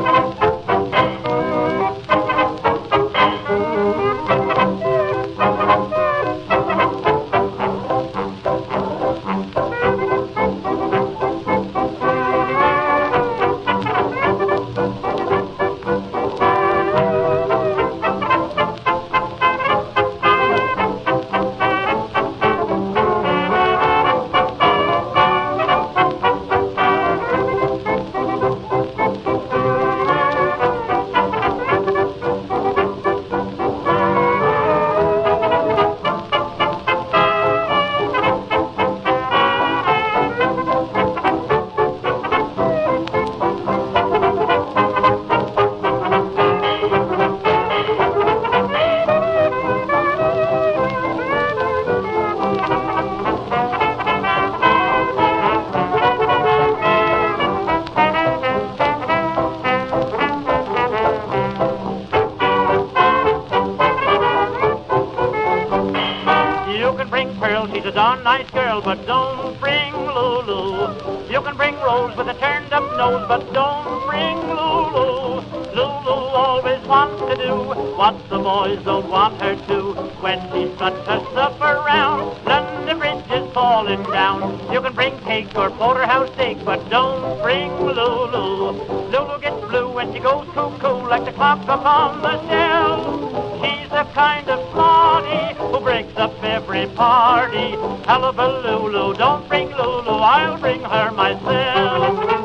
You can bring Pearl, she's a darn nice girl, but don't bring Lulu. You can bring Rose with a turned up nose, but don't bring Lulu. Lulu always wants to do what the boys don't want her to. When she struts her stuff around, London Bridge is falling down. You can bring cake or porterhouse steak, but don't bring Lulu. Lulu gets blue when she goes cuckoo like the clock upon the shelf. She's the kind of smarty who breaks up every party. Hullabaloo, don't bring Lulu, I'll bring her myself.